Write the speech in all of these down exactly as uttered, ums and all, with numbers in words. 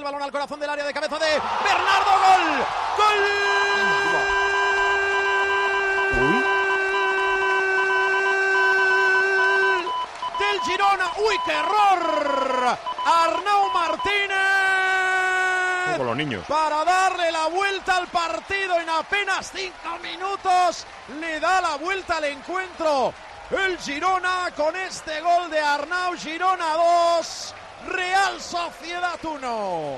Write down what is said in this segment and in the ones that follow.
el balón al corazón del área de cabeza de Bernardo. ¡Gol! ¡Gol! Uy. Del Girona. ¡Uy, qué error! Arnau Martínez. Con los niños. Para darle la vuelta al partido en apenas cinco minutos. Le da la vuelta al encuentro el Girona con este gol de Arnau. Girona dos, Real Sociedad uno.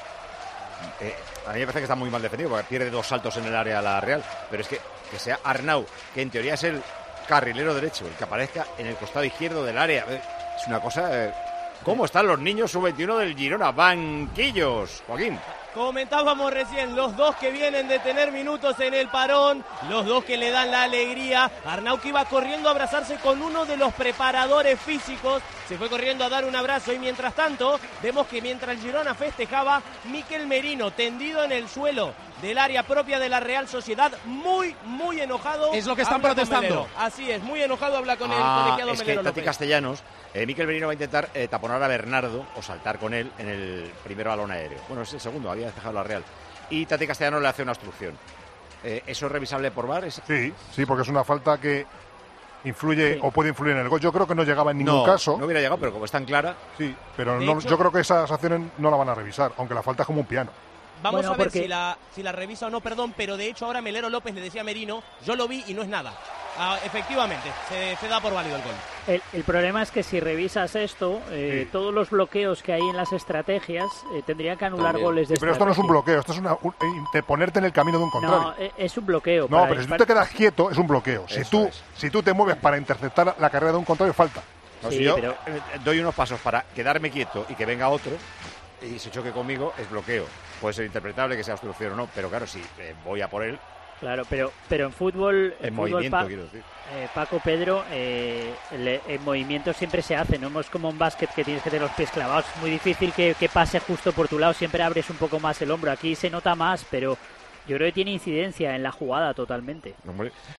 Eh, a mí me parece que está muy mal defendido porque pierde dos saltos en el área la Real. Pero es que, que sea Arnau, que en teoría es el carrilero derecho, el que aparezca en el costado izquierdo del área. Es una cosa... Eh, ¿Cómo están los niños sub veintiuno del Girona? Banquillos, Joaquín. Comentábamos recién, los dos que vienen de tener minutos en el parón, los dos que le dan la alegría. Arnau, que iba corriendo a abrazarse con uno de los preparadores físicos, se fue corriendo a dar un abrazo y mientras tanto, vemos que mientras el Girona festejaba, Mikel Merino tendido en el suelo del área propia de la Real Sociedad, muy, muy enojado. Es lo que están protestando. Así es, muy enojado habla con ah, el colegiado es Melero que Tati López. Castellanos, eh, Mikel Merino va a intentar eh, taponar a Bernardo o saltar con él en el primer balón aéreo. Bueno, es el segundo, había despejado la Real. Y Tati Castellanos le hace una obstrucción. Eh, ¿Eso es revisable por V A R? ¿Es... Sí, sí, porque es una falta que influye sí. o puede influir en el gol. Yo creo que no llegaba en ningún no, caso. No hubiera llegado, pero como es tan clara... Sí, pero De no, hecho, yo creo que esas acciones no la van a revisar, aunque la falta es como un piano. Vamos Bueno, a ver porque... si, la, si la revisa o no, perdón, pero de hecho ahora Melero López le decía a Merino, yo lo vi y no es nada. Ah, efectivamente, se, se da por válido el gol. El, el problema es que si revisas esto, eh, Sí. todos los bloqueos que hay en las estrategias eh, tendrían que anular También. goles de Sí, pero esto no es un estrategia. bloqueo, esto es una, un, de ponerte en el camino de un contrario. No, eh, es un bloqueo. No, para pero si tú dispar- te quedas quieto, es un bloqueo. Si Eso tú, es. si tú te mueves para interceptar la carrera de un contrario, falta. No, Sí, si yo pero- eh, doy unos pasos para quedarme quieto y que venga otro y se choque conmigo, es bloqueo. Puede ser interpretable que sea obstrucción o no, pero claro, si eh, voy a por él, Claro, pero, pero en fútbol, en en fútbol movimiento, Pa- quiero decir. eh, Paco, Pedro, eh, el, el movimiento siempre se hace, no es como un básquet que tienes que tener los pies clavados, es muy difícil que, que pase justo por tu lado, siempre abres un poco más el hombro, aquí se nota más, pero yo creo que tiene incidencia en la jugada totalmente. Hombre,